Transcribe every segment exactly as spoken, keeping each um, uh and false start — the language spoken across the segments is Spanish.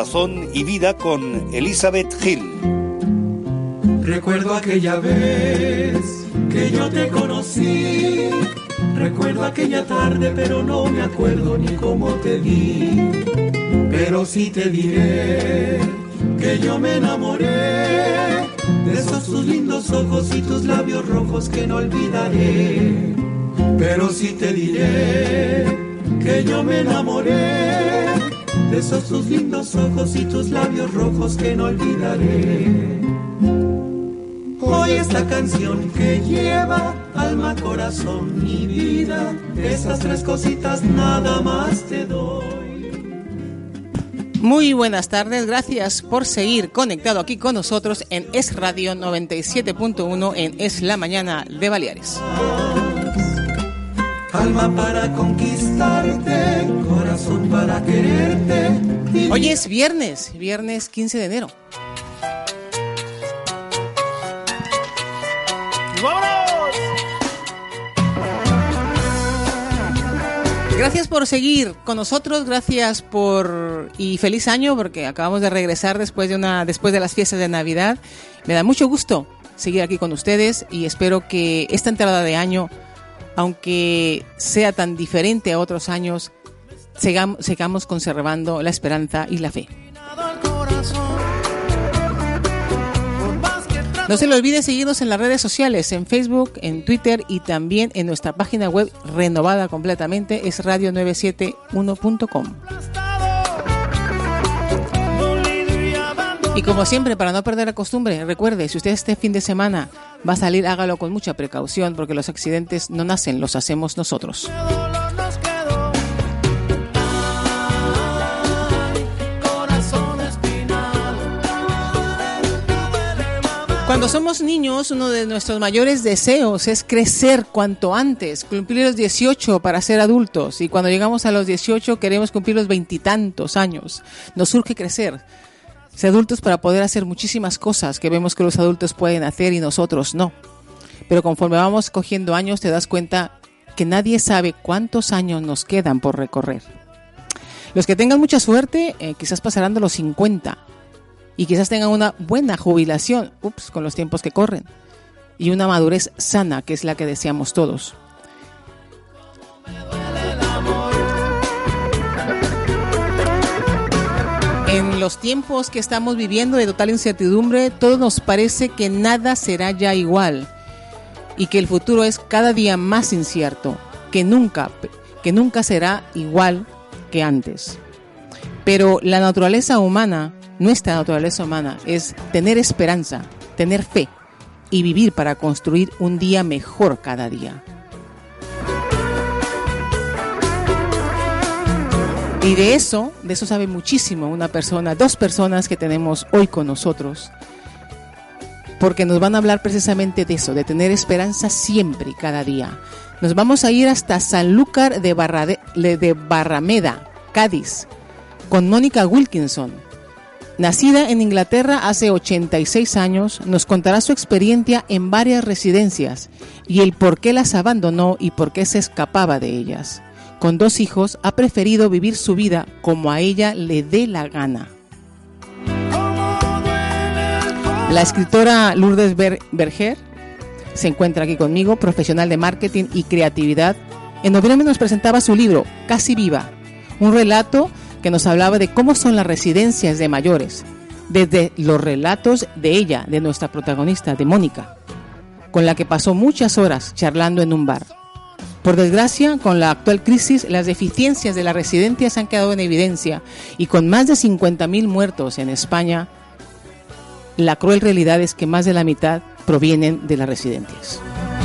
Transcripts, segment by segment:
Corazón y Vida con Elizabeth Gil. Recuerdo aquella vez que yo te conocí, recuerdo aquella tarde pero no me acuerdo ni cómo te vi, pero sí te diré que yo me enamoré de esos tus lindos ojos y tus labios rojos que no olvidaré, pero sí te diré que yo me enamoré de esos tus lindos ojos y tus labios rojos que no olvidaré. Hoy esta canción que lleva alma, corazón y vida, esas tres cositas nada más te doy. Muy buenas tardes, gracias por seguir conectado aquí con nosotros en Es Radio noventa y siete punto uno en Es la Mañana de Baleares. Alma para conquistarte, corazón para quererte. Hoy es viernes, viernes quince de enero. Gracias por seguir con nosotros, gracias por y feliz año porque acabamos de regresar después de una después de las fiestas de Navidad. Me da mucho gusto seguir aquí con ustedes y espero que esta entrada de año, aunque sea tan diferente a otros años, sigamos, sigamos conservando la esperanza y la fe. No se le olvide seguirnos en las redes sociales, en Facebook, en Twitter y también en nuestra página web renovada completamente, es radio novecientos setenta y uno punto com. Y como siempre, para no perder la costumbre, recuerde, si usted este fin de semana va a salir, hágalo con mucha precaución, porque los accidentes no nacen, los hacemos nosotros. Cuando somos niños, uno de nuestros mayores deseos es crecer cuanto antes, cumplir los dieciocho para ser adultos. Y cuando llegamos a los dieciocho queremos cumplir los veintitantos años. Nos surge crecer, ser adultos para poder hacer muchísimas cosas que vemos que los adultos pueden hacer y nosotros no. Pero conforme vamos cogiendo años te das cuenta que nadie sabe cuántos años nos quedan por recorrer. Los que tengan mucha suerte eh, quizás pasarán de los cincuenta. Y quizás tengan una buena jubilación, ups, con los tiempos que corren, y una madurez sana, que es la que deseamos todos. En los tiempos que estamos viviendo de total incertidumbre, todo nos parece que nada será ya igual y que el futuro es cada día más incierto, que nunca, que nunca será igual que antes. Pero la naturaleza humana, nuestra naturaleza humana, es tener esperanza, tener fe y vivir para construir un día mejor cada día. Y de eso, de eso sabe muchísimo una persona, dos personas que tenemos hoy con nosotros, porque nos van a hablar precisamente de eso, de tener esperanza siempre y cada día. Nos vamos a ir hasta Sanlúcar de, Barrade, de Barrameda, Cádiz, con Mónica Wilkinson. Nacida en Inglaterra hace ochenta y seis años, nos contará su experiencia en varias residencias y el por qué las abandonó y por qué se escapaba de ellas. Con dos hijos, ha preferido vivir su vida como a ella le dé la gana. La escritora Lourdes Ber- Berger se encuentra aquí conmigo, profesional de marketing y creatividad. En noviembre nos presentaba su libro, Casi Viva, un relato que nos hablaba de cómo son las residencias de mayores, desde los relatos de ella, de nuestra protagonista, de Mónica, con la que pasó muchas horas charlando en un bar. Por desgracia, con la actual crisis, las deficiencias de las residencias han quedado en evidencia y con más de cincuenta mil muertos en España, la cruel realidad es que más de la mitad provienen de las residencias.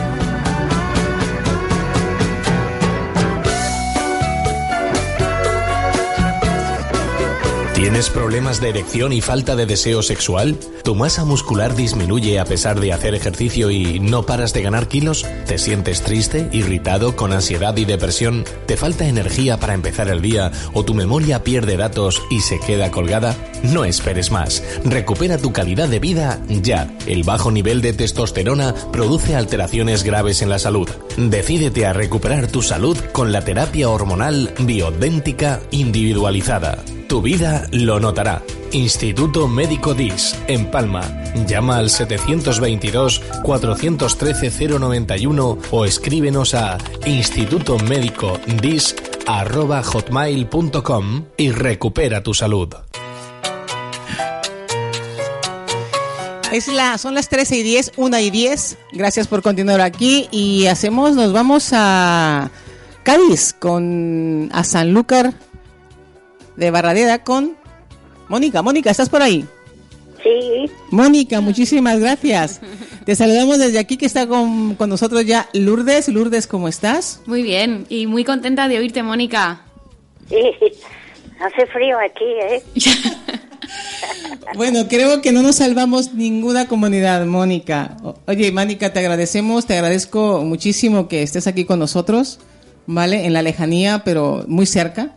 ¿Tienes problemas de erección y falta de deseo sexual? ¿Tu masa muscular disminuye a pesar de hacer ejercicio y no paras de ganar kilos? ¿Te sientes triste, irritado, con ansiedad y depresión? ¿Te falta energía para empezar el día o tu memoria pierde datos y se queda colgada? No esperes más. Recupera tu calidad de vida ya. El bajo nivel de testosterona produce alteraciones graves en la salud. Decídete a recuperar tu salud con la terapia hormonal bioidéntica individualizada. Tu vida lo notará. Instituto Médico D I S, en Palma. Llama al setecientos veintidós, cuatrocientos trece, cero noventa y uno o escríbenos a institutomédicodis arroba hotmail punto com y recupera tu salud. Es la, son las trece y diez, una y diez. Gracias por continuar aquí y hacemos, nos vamos a Cádiz con a Sanlúcar de Barradeda con Mónica. Mónica, ¿estás por ahí? Sí. Mónica, muchísimas gracias. Te saludamos desde aquí, que está con, con nosotros ya Lourdes. Lourdes, ¿cómo estás? Muy bien, y muy contenta de oírte, Mónica. Sí, hace frío aquí, ¿eh? Bueno, creo que no nos salvamos ninguna comunidad, Mónica. Oye, Mónica, te agradecemos, te agradezco muchísimo que estés aquí con nosotros, ¿vale? En la lejanía, pero muy cerca.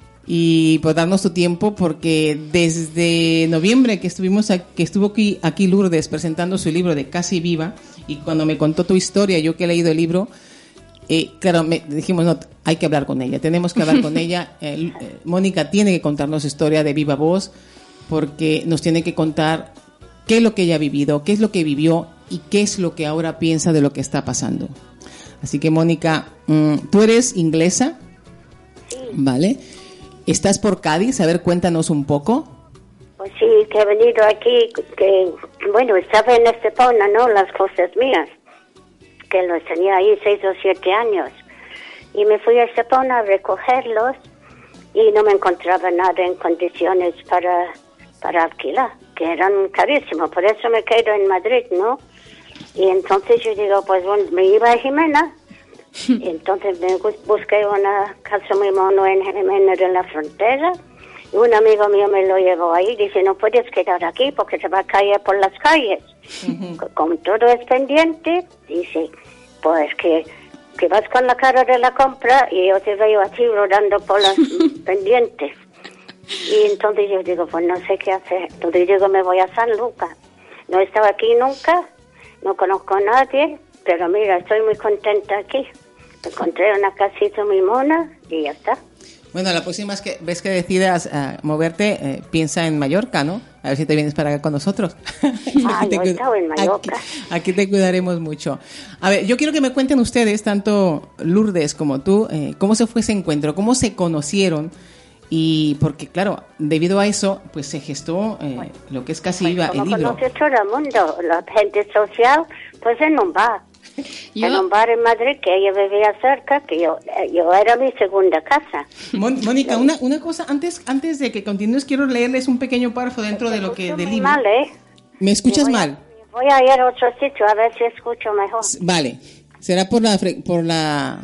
Y por darnos tu tiempo, porque desde noviembre que estuvimos aquí, que estuvo aquí, aquí Lourdes presentando su libro de Casi Viva, y cuando me contó tu historia, yo que he leído el libro, eh, claro, me dijimos, no, hay que hablar con ella, tenemos que hablar con ella. Eh, eh, Mónica tiene que contarnos su historia de viva voz, porque nos tiene que contar qué es lo que ella ha vivido, qué es lo que vivió y qué es lo que ahora piensa de lo que está pasando. Así que, Mónica, mmm, tú eres inglesa, Sí. ¿vale? ¿Estás por Cádiz? A ver, cuéntanos un poco. Pues sí, que he venido aquí, que, bueno, estaba en Estepona, ¿no? Las cosas mías, que los tenía ahí seis o siete años. Y me fui a Estepona a recogerlos y no me encontraba nada en condiciones para, para alquilar, que eran carísimos. Por eso me quedo en Madrid, ¿no? Y entonces yo digo, pues bueno, me iba a Jimena. Y entonces me busqué una casa muy mono en Jimena de la Frontera, y un amigo mío me lo llevó ahí. Dice, no puedes quedar aquí porque se va a caer por las calles. Uh-huh. Como todo es pendiente, dice, pues que, que vas con la cara de la compra y yo te veo así rodando por las pendientes. Y entonces yo digo, pues no sé qué hacer. Entonces digo, me voy a San Lucas. No he estado aquí nunca, no conozco a nadie, pero mira, estoy muy contenta aquí. Encontré una casita muy mona y ya está. Bueno, la próxima vez que, vez que decidas uh, moverte, eh, piensa en Mallorca, ¿no? A ver si te vienes para acá con nosotros. Ah, yo he estado en Mallorca. Aquí, aquí te cuidaremos mucho. A ver, yo quiero que me cuenten ustedes, tanto Lourdes como tú, eh, cómo se fue ese encuentro, cómo se conocieron. Y porque, claro, debido a eso, pues se gestó eh, bueno, lo que es Casi pues Viva, el libro. Conoce todo el mundo, la gente social, pues en un bar. Yo... En un bar en Madrid, que ella vivía cerca, que yo yo era mi segunda casa. Mon, Mónica, una, una cosa, antes antes de que continúes, quiero leerles un pequeño párrafo dentro de lo que del libro. Mal, ¿eh? ¿Me escuchas voy mal? A, voy a ir a otro sitio a ver si escucho mejor. Vale, será por la por la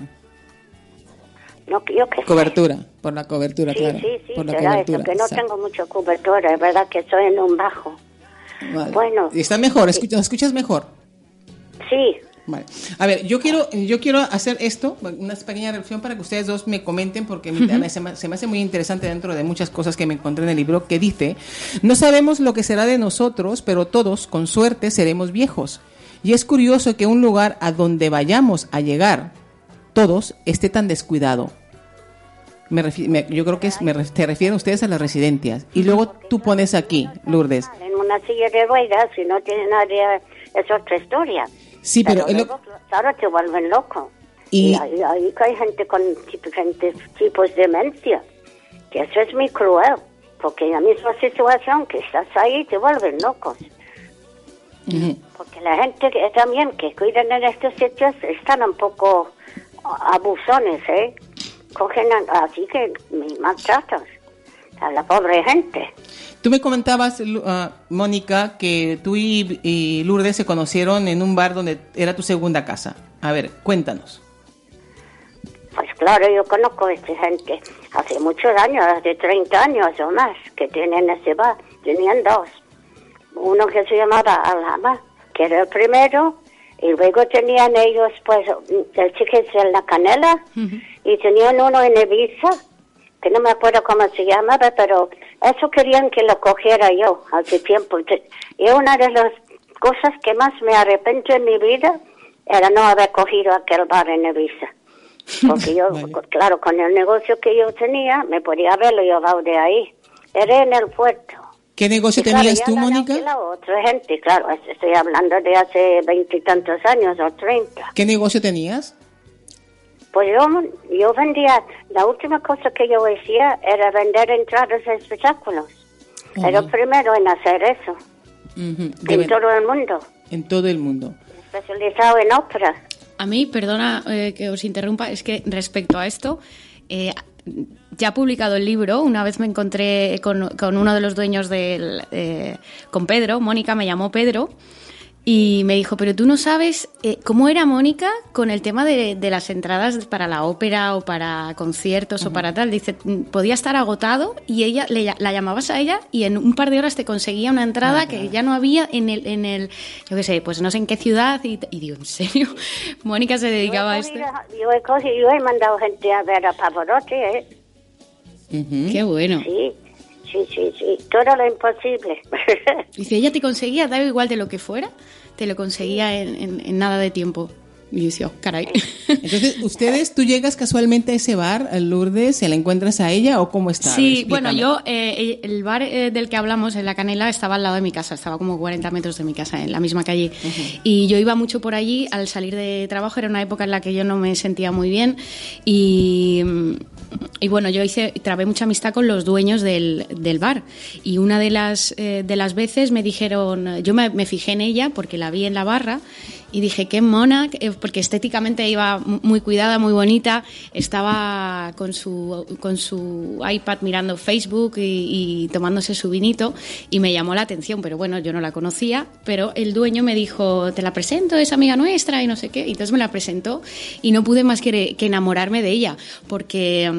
no, yo que cobertura, sé. por la cobertura, sí, claro. Sí, sí, por la será cobertura, eso, que no exacto. tengo mucha cobertura, es verdad que estoy en un bajo. Vale. Bueno. ¿Está mejor? ¿Escuchas, ¿escuchas mejor? Sí. Vale. A ver, yo quiero yo quiero hacer esto, una pequeña reflexión para que ustedes dos me comenten, porque uh-huh. me, se, me, se me hace muy interesante dentro de muchas cosas que me encontré en el libro, que dice, no sabemos lo que será de nosotros, pero todos, con suerte, seremos viejos. Y es curioso que un lugar a donde vayamos a llegar, todos, esté tan descuidado. Me refi- me, yo creo que es, me, te refieren ustedes a las residencias. Y luego tú pones aquí, Lourdes. En una silla de ruedas, si no tiene nadie, es otra historia. Sí, pero, pero luego, lo... ahora te vuelven loco. Y, y ahí, ahí hay gente con diferentes tipos de demencia. Que eso es muy cruel. Porque en la misma situación que estás ahí, te vuelven locos. Uh-huh. Porque la gente que también que cuidan en estos sitios están un poco abusones, ¿eh? Cogen a, así que maltratos a la pobre gente. Tú me comentabas, uh, Mónica, que tú y, y Lourdes se conocieron en un bar donde era tu segunda casa. A ver, cuéntanos. Pues claro, yo conozco a esta gente hace muchos años, hace treinta años o más, que tienen ese bar. Tenían dos. Uno que se llamaba Alhama, que era el primero, y luego tenían ellos, pues, el chiquis en La Canela, uh-huh. y tenían uno en Ibiza, que no me acuerdo cómo se llamaba, pero eso querían que lo cogiera yo hace tiempo. Y una de las cosas que más me arrepiento en mi vida era no haber cogido aquel bar en Ibiza. Porque yo, vale. claro, con el negocio que yo tenía, me podía haberlo llevado de ahí. era en el puerto. ¿Qué negocio y claro, tenías tú, Mónica? La otra gente, claro, estoy hablando de hace veintitantos años o treinta. ¿Qué negocio tenías? Pues yo, yo vendía, la última cosa que yo hacía era vender entradas de espectáculos. Uh-huh. Era el primero en hacer eso. Uh-huh. En ver- todo el mundo. En todo el mundo. Especializado en ópera. A mí, perdona eh, que os interrumpa, es que respecto a esto, eh, ya ha publicado el libro. Una vez me encontré con, con uno de los dueños del, eh, con Pedro. Mónica me llamó Pedro y me dijo, pero tú no sabes eh, cómo era Mónica con el tema de, de las entradas para la ópera o para conciertos uh-huh. o para tal. Dice, podía estar agotado y ella le, la llamabas a ella y en un par de horas te conseguía una entrada uh-huh. que ya no había en el, en el, yo qué sé, pues no sé en qué ciudad. Y, y digo, ¿en serio? Mónica se dedicaba a esto. Yo he, cogido, yo he mandado gente a ver a Pavarotti, ¿eh? Uh-huh. Qué bueno. Sí. Sí, sí, sí, todo lo imposible. Dice, ella te conseguía, da igual de lo que fuera, te lo conseguía en, en, en nada de tiempo. Y yo, oh, caray. Entonces, ¿ustedes, tú llegas casualmente a ese bar, a Lourdes, se la encuentras a ella o cómo está? Sí, explícame. Bueno, yo, eh, el bar eh, del que hablamos, en La Canela, estaba al lado de mi casa, estaba como cuarenta metros de mi casa, en la misma calle. Uh-huh. Y yo iba mucho por allí al salir de trabajo, era una época en la que yo no me sentía muy bien y... Y bueno, yo hice trabé mucha amistad con los dueños del, del bar y una de las eh, de las veces me dijeron, yo me, me fijé en ella porque la vi en la barra y dije, qué mona, porque estéticamente iba muy cuidada, muy bonita, estaba con su con su iPad mirando Facebook y, y tomándose su vinito y me llamó la atención, pero bueno, yo no la conocía, pero el dueño me dijo, te la presento, es amiga nuestra y no sé qué, y entonces me la presentó y no pude más que, que enamorarme de ella, porque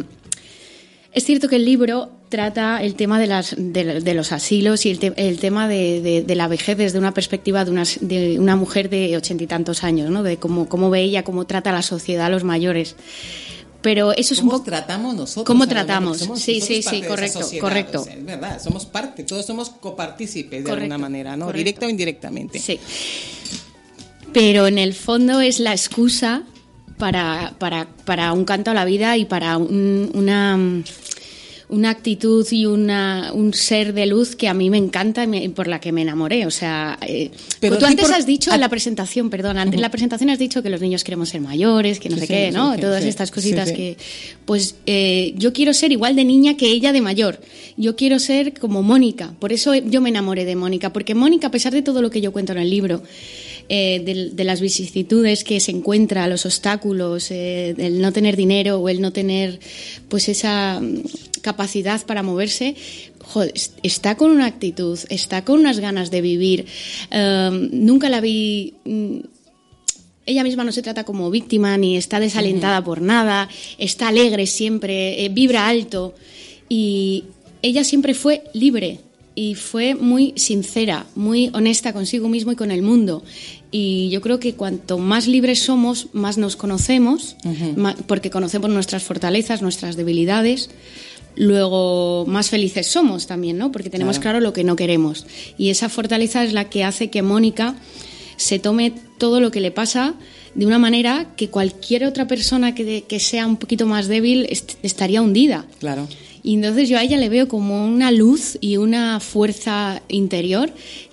es cierto que el libro trata el tema de, las, de, de los asilos y el, te, el tema de, de, de la vejez desde una perspectiva de una, de una mujer de ochenta y tantos años, ¿no? De cómo, cómo ve ella, cómo trata la sociedad a los mayores. Pero eso es un poco... ¿Cómo tratamos nosotros? ¿Cómo tratamos? Somos, sí, sí, sí, correcto, sociedad, correcto. O sea, es verdad, somos parte, todos somos copartícipes de correcto, alguna manera, ¿no? Correcto. Directa o indirectamente. Sí. Pero en el fondo es la excusa para, para, para un canto a la vida y para un, una... una actitud y una, un ser de luz que a mí me encanta y me, por la que me enamoré. O sea, eh, pero tú antes por... has dicho en la presentación, perdón, antes uh-huh. en la presentación has dicho que los niños queremos ser mayores, que no sí, sé sí, qué, sí, ¿no? Sí, Todas sí, estas cositas sí, sí. que... Pues eh, yo quiero ser igual de niña que ella de mayor. Yo quiero ser como Mónica. Por eso yo me enamoré de Mónica. Porque Mónica, a pesar de todo lo que yo cuento en el libro, Eh, de, de las vicisitudes que se encuentra, los obstáculos, eh, el no tener dinero o el no tener pues esa capacidad para moverse, joder, está con una actitud, está con unas ganas de vivir. Um, nunca la vi... Um, ella misma no se trata como víctima ni está desalentada uh-huh. por nada, está alegre siempre, eh, vibra alto y ella siempre fue libre. Y fue muy sincera, muy honesta consigo mismo y con el mundo. Y yo creo que cuanto más libres somos, más nos conocemos, uh-huh. más, porque conocemos nuestras fortalezas, nuestras debilidades. Luego, más felices somos también, ¿no? Porque tenemos claro. claro lo que no queremos. Y esa fortaleza es la que hace que Mónica se tome todo lo que le pasa de una manera que cualquier otra persona que, que sea un poquito más débil est- estaría hundida. Claro. Y entonces yo a ella le veo como una luz y una fuerza interior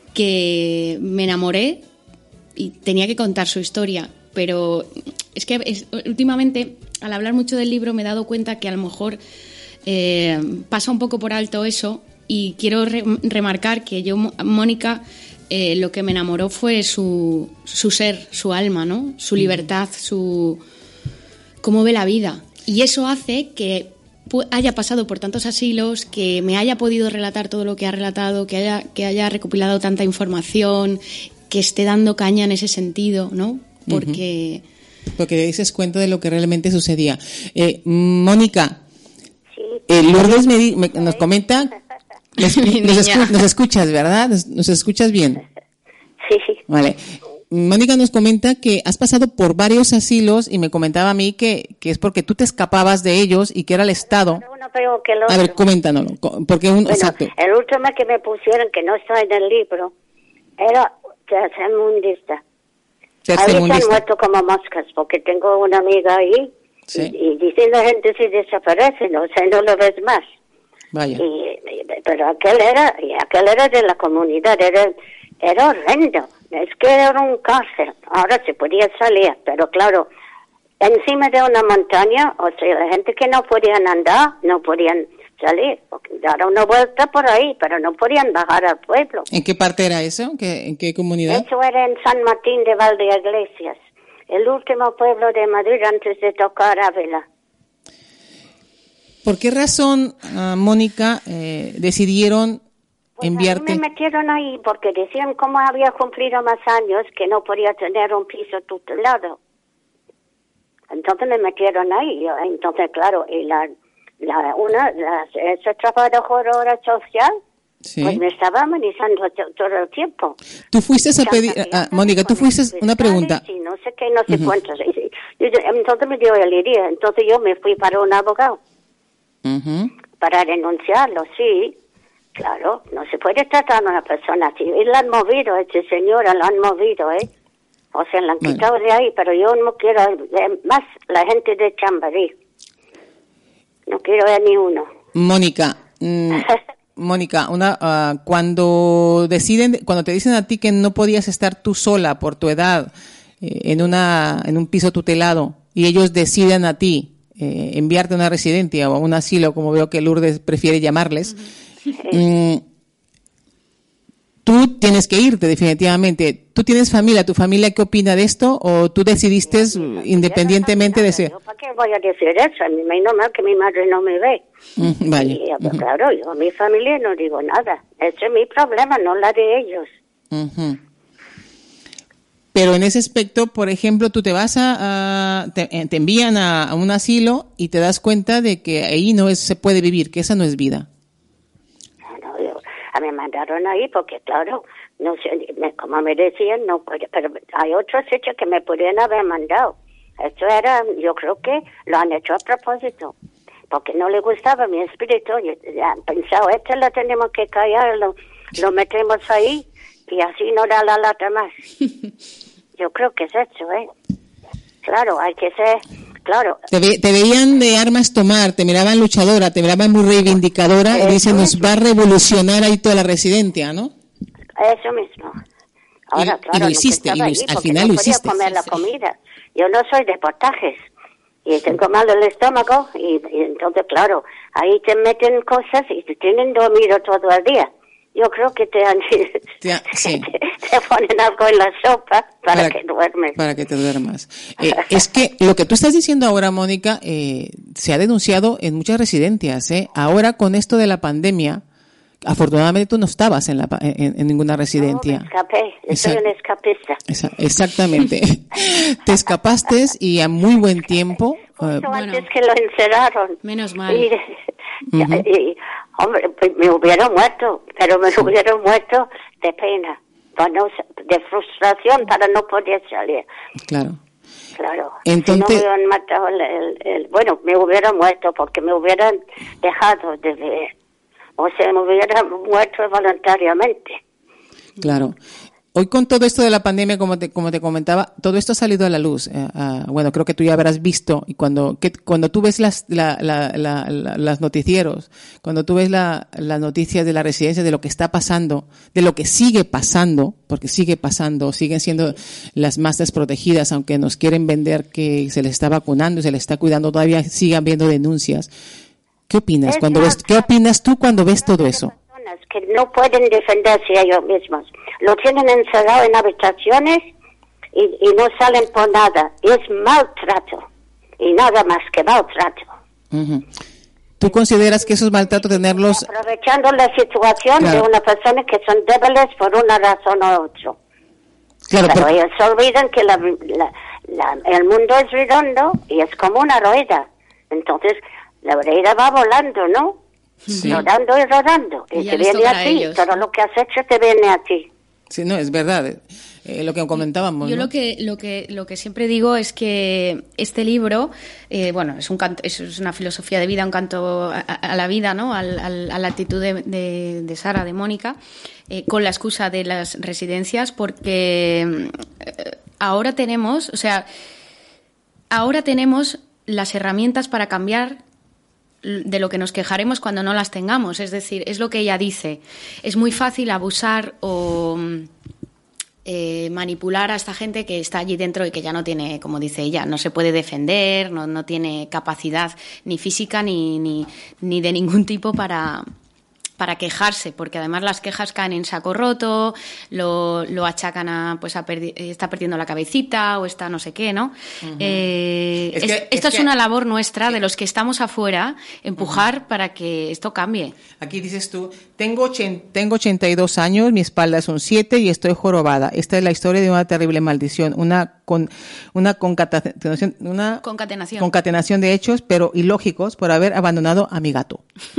que me enamoré y tenía que contar su historia. Pero es que es, últimamente, al hablar mucho del libro, me he dado cuenta que a lo mejor eh, pasa un poco por alto eso y quiero re- remarcar que yo, Mónica, eh, lo que me enamoró fue su, su ser, su alma, ¿no? Su libertad, su cómo ve la vida. Y eso hace que haya pasado por tantos asilos, que me haya podido relatar todo lo que ha relatado, que haya, que haya recopilado tanta información, que esté dando caña en ese sentido, ¿no? Porque... Uh-huh. Porque dices cuenta de lo que realmente sucedía. Eh, Mónica, sí. eh, Lourdes me, me, nos comenta, nos, nos, escu, nos escuchas, ¿verdad? Nos, nos escuchas bien. Sí. Vale. Mónica nos comenta que has pasado por varios asilos y me comentaba a mí que, que es porque tú te escapabas de ellos y que era el Estado. Uno peor que el otro. A ver, coméntanos. Porque un, bueno, exacto. El último que me pusieron, que no está en el libro, era tercermundista. Ahorita han muerto como moscas, porque tengo una amiga ahí, sí. y, y dicen la gente si desaparecen, o sea, no lo ves más. Vaya. Y, pero aquel era, y aquel era de la comunidad, era, era horrendo. Es que era un cárcel. Ahora se podía salir, pero claro, encima de una montaña, o sea, la gente que no podían andar, no podían salir, porque daron una vuelta por ahí, pero no podían bajar al pueblo. ¿En qué parte era eso? ¿Qué, ¿En qué comunidad? Eso era en San Martín de Valdeiglesias, el último pueblo de Madrid antes de tocar Ávila. ¿Por qué razón, uh, Mónica, eh, decidieron pues enviarte? A mí me metieron ahí porque decían cómo había cumplido más años que no podía tener un piso tutelado. Entonces me metieron ahí. Entonces, claro, y la, la una, la, esa trabajadora social, Sí. pues me estaba amenizando todo el tiempo. Tú fuiste a pedir, uh, Mónica, tú fuiste, una pregunta. Sí, no sé qué, no sé Uh-huh. cuántos. Y, y, y, entonces me dio el idea. Entonces yo me fui para un abogado. Uh-huh. Para denunciarlo, sí. Claro, no se puede tratar a una persona así. Y la han movido, esta señora, la han movido, ¿eh? O sea, la han Bueno. quitado de ahí, pero yo no quiero ver más la gente de Chamberí. No quiero ver ni uno. Mónica, mm, Mónica, una, uh, cuando deciden, cuando te dicen a ti que no podías estar tú sola por tu edad eh, en una, en un piso tutelado y ellos deciden a ti eh, enviarte a una residencia o a un asilo, como veo que Lourdes prefiere llamarles, mm, tú tienes que irte definitivamente. ¿Tú tienes familia? ¿Tu familia qué opina de esto? ¿O tú decidiste independientemente de ser? ¿Para qué voy a decir eso? A mí me normal que mi madre no me ve. Mm, vale. Y, Uh-huh. claro, yo a mi familia no digo nada. Ese es mi problema, no la de ellos. Uh-huh. Pero en ese aspecto, por ejemplo, tú te vas a, a te, te envían a, a un asilo y te das cuenta de que ahí no es, se puede vivir, que esa no es vida. No, yo, a mí me mandaron ahí porque, claro, no sé, me, como me decían, no puede, pero hay otros sitios que me podrían haber mandado. Esto era, yo creo que lo han hecho a propósito, porque no le gustaba mi espíritu. Yo, ya han pensado, este lo tenemos que callar, lo, lo metemos ahí y así no da la lata más. Yo creo que es eso, ¿eh? Claro, hay que ser, claro. Te, ve, te veían de armas tomar, te miraban luchadora, te miraban muy reivindicadora y dicen, nos va a revolucionar ahí toda la residencia, ¿no? Eso mismo. Ahora, y, claro, y lo hiciste, y lo, ahí al final no lo hiciste. podía comer Sí, la sí. comida. Yo no soy de potajes y tengo mal el estómago y, y entonces, claro, ahí te meten cosas y te tienen dormido todo el día. Yo creo que te, han, Te, sí. te, te ponen algo en la sopa para, para que duermes. Para que te duermas. Eh, es que lo que tú estás diciendo ahora, Mónica, eh, se ha denunciado en muchas residencias. ¿eh? Ahora, con esto de la pandemia, afortunadamente tú no estabas en, la, en, en ninguna residencia. No, me escapé. Yo soy una escapista. Esa, exactamente. Te escapaste y a muy buen tiempo. Justo Uh, antes bueno. que lo encerraron. Menos mal. Y, Uh-huh. y, hombre, pues me hubiera muerto, pero me hubiera muerto de pena, para no, de frustración para no poder salir. Claro. Claro. Entonces, si no me hubieran matado el, el, el, bueno, me hubiera muerto porque me hubieran dejado de ver. O sea, me hubiera muerto voluntariamente. Claro. Hoy con todo esto de la pandemia, como te, como te comentaba, todo esto ha salido a la luz. Eh, uh, bueno, creo que tú ya habrás visto, y cuando que, cuando tú ves las la, la, la, la, las noticieros, cuando tú ves la, las noticias de la residencia, de lo que está pasando, de lo que sigue pasando, porque sigue pasando, siguen siendo las más desprotegidas, aunque nos quieren vender que se les está vacunando y se les está cuidando, todavía sigue habiendo denuncias. ¿Qué opinas? Es Cuando más, ves, ¿qué opinas tú cuando ves todo eso? Que no pueden defenderse ellos mismos. Lo tienen encerrado en habitaciones y, y no salen por nada. Es maltrato. Y nada más que maltrato. Uh-huh. ¿Tú consideras que eso es maltrato tenerlos? Aprovechando la situación Claro. de una persona que son débiles por una razón u otra. Claro, Pero por- ellos se olvidan que la, la, la, el mundo es redondo y es como una rueda. Entonces, la rueda va volando, ¿no? Sí. Rodando y rodando. Y, Y ya te les viene tocará a a ti. ellos. Todo lo que has hecho te viene a ti. Sí, no, es verdad. Eh, lo que comentábamos. Yo ¿no? lo que lo que lo que siempre digo es que este libro, eh, bueno, es un canto, es una filosofía de vida, un canto a, a la vida, ¿no? Al, al, a la actitud de, de, de Sara, de Mónica, eh, con la excusa de las residencias, porque eh, ahora tenemos, o sea, ahora tenemos las herramientas para cambiar de lo que nos quejaremos cuando no las tengamos. Es decir, es lo que ella dice. Es muy fácil abusar o eh, manipular a esta gente que está allí dentro y que ya no tiene, como dice ella, no se puede defender, no, no tiene capacidad ni física ni, ni, ni de ningún tipo para... para quejarse, porque además las quejas caen en saco roto, lo, lo achacan a, pues a perdi- está perdiendo la cabecita o está no sé qué, ¿no? Uh-huh. eh, es que, es, esto es, es que, una labor nuestra, de los que estamos afuera, empujar uh-huh. para que esto cambie. Aquí dices tú, tengo, ochen, tengo ochenta y dos años, mi espalda es un siete y estoy jorobada. Esta es la historia de una terrible maldición, una con una concatenación, una concatenación. concatenación de hechos, pero ilógicos, por haber abandonado a mi gato.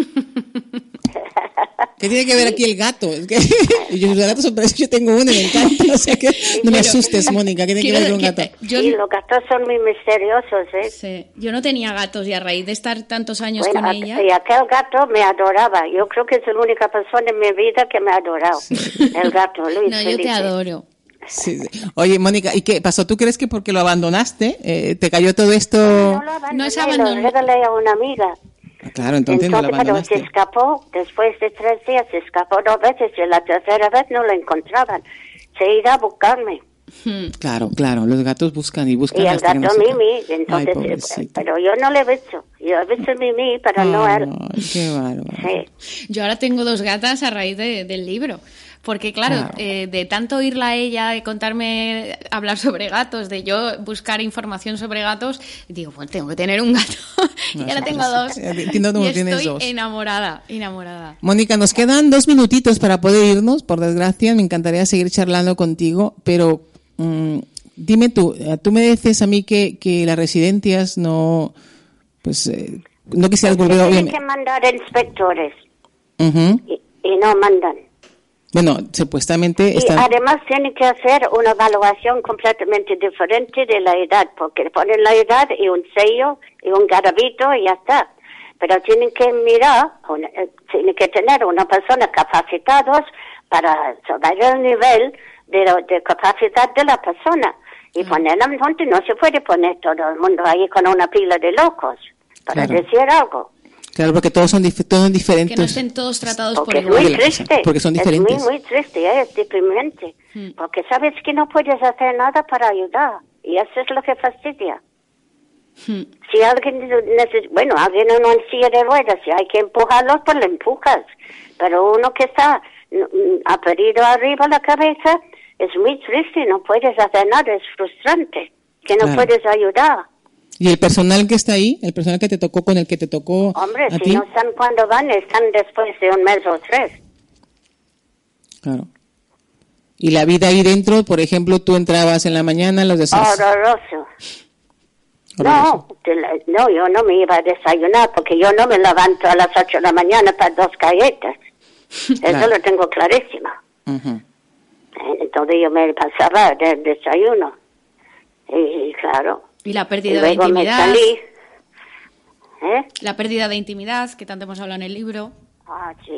¿Qué tiene que ver aquí el gato? Es que yo, los gatos son parecidos, yo tengo uno y me encanta, o sea que no me asustes, Mónica, ¿qué tiene que ver con un gato? Yo, sí, los gatos son muy misteriosos, ¿eh? Sí, yo no tenía gatos y a raíz de estar tantos años bueno, con ella... Y aquel gato me adoraba, yo creo que es la única persona en mi vida que me ha adorado, sí. El gato, Luis No, Felipe. yo te adoro. Sí, sí. Oye, Mónica, ¿y qué pasó? ¿Tú crees que porque lo abandonaste, eh, te cayó todo esto? No, no lo abandoné, no es abandono. Lo regalé a una amiga. Claro, entonces, entonces no la abandonaste. Pero se escapó, después de tres días se escapó dos veces y la tercera vez no la encontraban. Se irá a buscarme. Claro, claro, los gatos buscan y buscan. Y el gato Mimi, entonces, Ay, pero yo no le he visto. Yo he visto Mimi, pero oh, no él. No, qué bárbaro. Sí. Yo ahora tengo dos gatas a raíz de, del libro. Porque claro, claro. Eh, de tanto oírla a ella y contarme, hablar sobre gatos, de yo buscar información sobre gatos, digo, pues tengo que tener un gato. Y no, ahora sí, tengo sí, dos. Entiendo cómo y tienes estoy dos. enamorada, enamorada. Mónica, nos quedan dos minutitos para poder irnos, por desgracia. Me encantaría seguir charlando contigo, pero mmm, dime tú, tú me dices a mí que, que las residencias no, pues, eh, no quisieras volver a... Tienen que mandar inspectores uh-huh. y, y no mandan. Bueno, supuestamente... Están... Y además tienen que hacer una evaluación completamente diferente de la edad, porque ponen la edad y un sello y un garabito y ya está. Pero tienen que mirar, una, tienen que tener una persona capacitados para saber el nivel de, de capacidad de la persona. Y ponerla donde no se puede poner todo el mundo ahí con una pila de locos para claro. decir algo. Claro, porque todos son dif- todos diferentes. Que no estén todos tratados porque por igual. Es muy triste. Porque son diferentes. Es muy, muy triste, ¿eh? Es deprimente. Hmm. Porque sabes que no puedes hacer nada para ayudar. Y eso es lo que fastidia. Hmm. Si alguien neces- bueno, alguien en una silla de ruedas, si hay que empujarlos, pues lo empujas. Pero uno que está ha perdido arriba la cabeza, es muy triste, no puedes hacer nada, es frustrante, que no claro. puedes ayudar. ¿Y el personal que está ahí? ¿El personal que te tocó con el que te tocó Hombre, a si ti? no están cuando van, están después de un mes o tres. Claro. ¿Y la vida ahí dentro, por ejemplo, tú entrabas en la mañana, los desayunos? Horroroso. No, no, yo no me iba a desayunar porque yo no me levanto a las ocho de la mañana para dos galletas. Claro. Eso lo tengo clarísimo. Uh-huh. Entonces yo me pasaba del desayuno. Y claro... Y la pérdida de intimidad. ¿Eh? La pérdida de intimidad, que tanto hemos hablado en el libro. Ah, sí.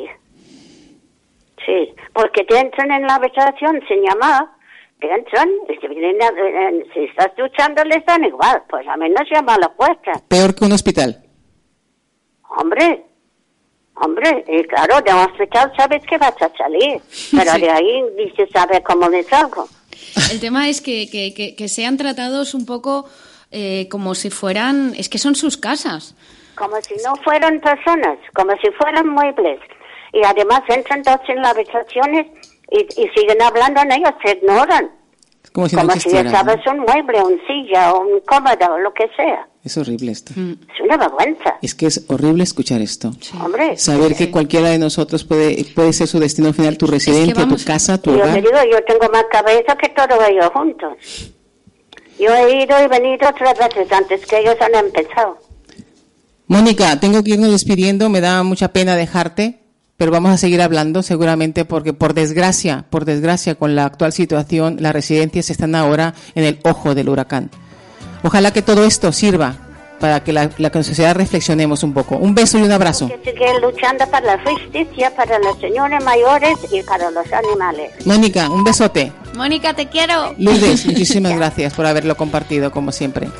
Sí, porque te entran en la habitación sin llamar, te entran, y te vienen a, eh, si estás duchando les dan igual, pues a menos llama a la puerta. Peor que un hospital. Hombre, hombre, y claro, de un hospital sabes que vas a salir, pero sí. de ahí dices a ver cómo me salgo. El tema es que, que, que, que sean tratados un poco... Eh, como si fueran, es que son sus casas. Como si no fueran personas, como si fueran muebles. Y además entran todos en las habitaciones y, y siguen hablando en ellos, se ignoran. Como si, como no si ya sabes ¿no? un mueble, un silla, o un cómodo, o lo que sea. Es horrible esto. Mm. Es una vergüenza. Es que es horrible escuchar esto. Sí. Hombre. Saber sí. que cualquiera de nosotros puede puede ser su destino final, tu residencia, es que vamos, tu casa, tu yo hogar. Te digo, yo tengo más cabeza que todos ellos juntos. Yo he ido y venido tres veces antes que ellos han empezado. Mónica, tengo que irnos despidiendo, me da mucha pena dejarte, pero vamos a seguir hablando seguramente porque por desgracia, por desgracia con la actual situación, las residencias están ahora en el ojo del huracán. Ojalá que todo esto sirva para que la, la sociedad reflexionemos un poco. Un beso y un abrazo. Que sigue luchando para la justicia, para los señores mayores y para los animales. Mónica, un besote. Mónica, te quiero. Lourdes, muchísimas gracias por haberlo compartido, como siempre.